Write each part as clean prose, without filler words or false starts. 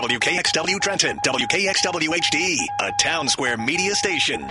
WKXW Trenton, WKXW HD, a Town Square media station.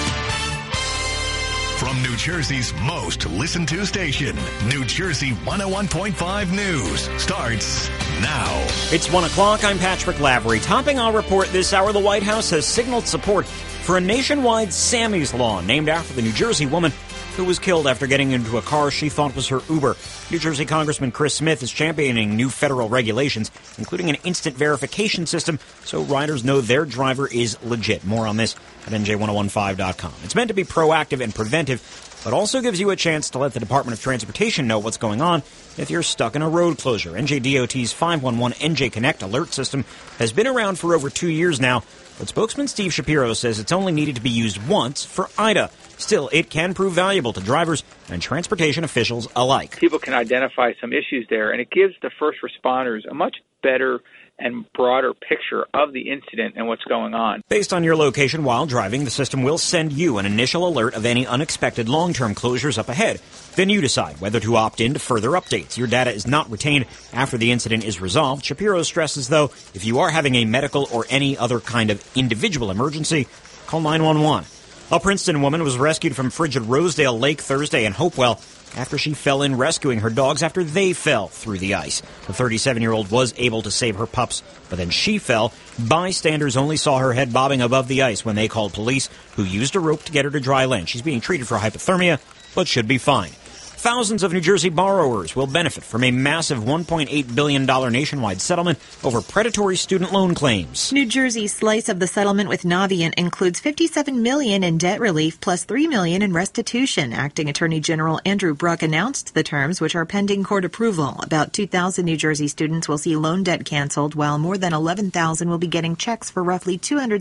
From New Jersey's most listened to station, New Jersey 101.5 News starts now. It's 1 o'clock. I'm Patrick Lavery. Topping our report this hour, the White House has signaled support for a nationwide Sammy's Law named after the New Jersey woman who was killed after getting into a car she thought was her Uber. New Jersey Congressman Chris Smith is championing new federal regulations, including an instant verification system so riders know their driver is legit. More on this at NJ1015.com. It's meant to be proactive and preventive, but also gives you a chance to let the Department of Transportation know what's going on if you're stuck in a road closure. NJDOT's 511 NJ Connect alert system has been around for over 2 years now, but spokesman Steve Shapiro says it's only needed to be used once for Ida. Still, it can prove valuable to drivers and transportation officials alike. People can identify some issues there, and it gives the first responders a much better and broader picture of the incident and what's going on. Based on your location while driving, the system will send you an initial alert of any unexpected long-term closures up ahead. Then you decide whether to opt in to further updates. Your data is not retained after the incident is resolved. Shapiro stresses, though, if you are having a medical or any other kind of individual emergency, call 911. A Princeton woman was rescued from frigid Rosedale Lake Thursday in Hopewell after she fell in rescuing her dogs after they fell through the ice. The 37-year-old was able to save her pups, but then she fell. Bystanders only saw her head bobbing above the ice when they called police, who used a rope to get her to dry land. She's being treated for hypothermia, but should be fine. Thousands of New Jersey borrowers will benefit from a massive $1.8 billion nationwide settlement over predatory student loan claims. New Jersey's slice of the settlement with Navient includes $57 million in debt relief plus $3 million in restitution. Acting Attorney General Andrew Bruck announced the terms, which are pending court approval. About 2,000 New Jersey students will see loan debt canceled, while more than 11,000 will be getting checks for roughly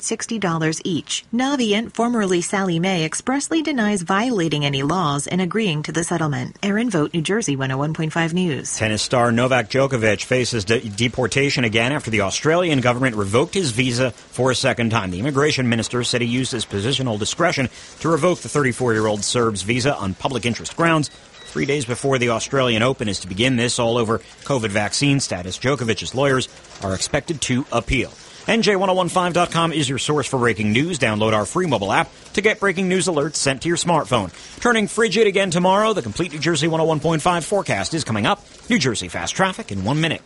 $260 each. Navient, formerly Sallie Mae, expressly denies violating any laws and agreeing to the settlement. Aaron Vogt, New Jersey 101.5 News. Tennis star Novak Djokovic faces deportation again after the Australian government revoked his visa for a second time. The immigration minister said he used his positional discretion to revoke the 34-year-old Serb's visa on public interest grounds. 3 days before the Australian Open is to begin, this all over COVID vaccine status. Djokovic's lawyers are expected to appeal. NJ1015.com is your source for breaking news. Download our free mobile app to get breaking news alerts sent to your smartphone. Turning frigid again tomorrow. The complete New Jersey 101.5 forecast is coming up. New Jersey fast traffic in 1 minute.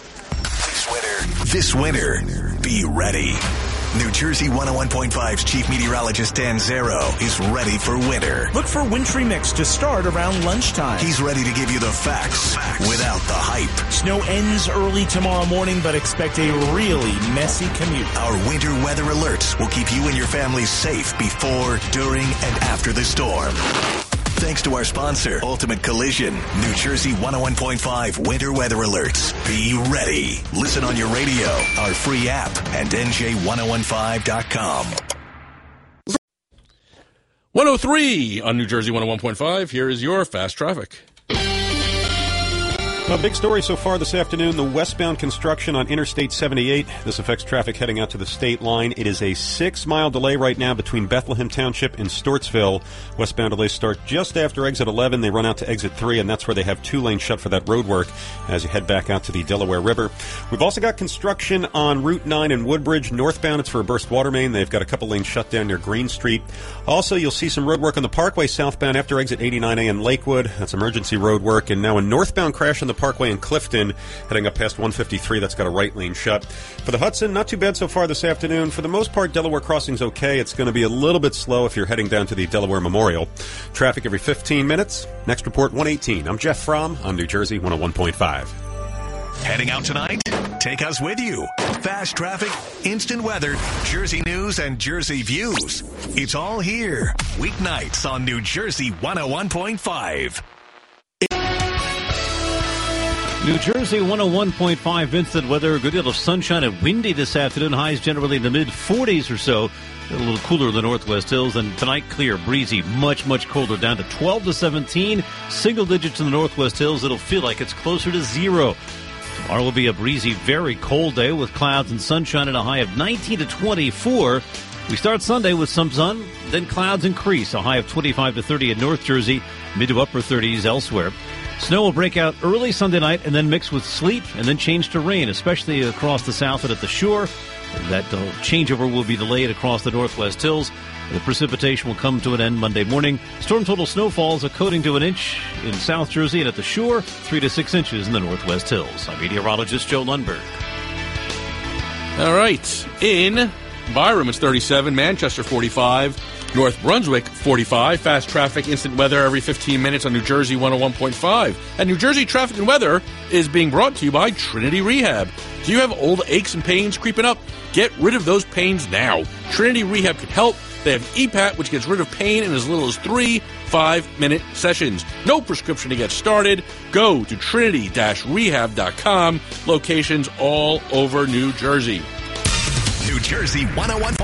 This winter, be ready. New Jersey 101.5's Chief Meteorologist Dan Zero is ready for winter. Look for wintry mix to start around lunchtime. He's ready to give you the facts without the hype. Snow ends early tomorrow morning, but expect a really messy commute. Our winter weather alerts will keep you and your family safe before, during, and after the storm. Thanks to our sponsor, Ultimate Collision, New Jersey 101.5 Winter Weather Alerts. Be ready. Listen on your radio, our free app, and NJ1015.com. 103 on New Jersey 101.5. Here is your fast traffic. A big story so far this afternoon, the westbound construction on Interstate 78. This affects traffic heading out to the state line. It is a 6-mile delay right now between Bethlehem Township and Stortsville. Westbound delays start just after exit 11. They run out to exit 3, and that's where they have 2 lanes shut for that road work as you head back out to the Delaware River. We've also got construction on Route 9 in Woodbridge. Northbound, it's for a burst water main. They've got a couple lanes shut down near Green Street. Also, you'll see some road work on the Parkway southbound after exit 89A in Lakewood. That's emergency road work. And now a northbound crash on the Parkway in Clifton, heading up past 153. That's got a right lane shut. For the Hudson, not too bad so far this afternoon. For the most part, Delaware Crossing's okay. It's going to be a little bit slow if you're heading down to the Delaware Memorial. Traffic every 15 minutes. Next report, 118. I'm Jeff Fromm on New Jersey 101.5. Heading out tonight? Take us with you. Fast traffic, instant weather, Jersey news, and Jersey views. It's all here. Weeknights on New Jersey 101.5. New Jersey 101.5 instant weather. A good deal of sunshine and windy this afternoon. Highs generally in the mid-40s or so. A little cooler in the Northwest Hills. And tonight, clear, breezy, much, much colder. Down to 12 to 17. Single digits in the Northwest Hills. It'll feel like it's closer to 0. Tomorrow will be a breezy, very cold day with clouds and sunshine and a high of 19 to 24. We start Sunday with some sun, then clouds increase. A high of 25 to 30 in North Jersey, mid to upper 30s elsewhere. Snow will break out early Sunday night and then mix with sleet and then change to rain, especially across the south and at the shore. That changeover will be delayed across the northwest hills. The precipitation will come to an end Monday morning. Storm total snowfall is a coating to an inch in South Jersey and at the shore, 3 to 6 inches in the northwest hills. I'm meteorologist Joe Lundberg. All right. In Byram, it's 37. Manchester, 45. North Brunswick, 45. Fast traffic, instant weather every 15 minutes on New Jersey 101.5. And New Jersey Traffic and Weather is being brought to you by Trinity Rehab. Do you have old aches and pains creeping up? Get rid of those pains now. Trinity Rehab can help. They have EPAT, which gets rid of pain in as little as 3 5-minute sessions. No prescription to get started. Go to trinity-rehab.com. Locations all over New Jersey. New Jersey 101.5.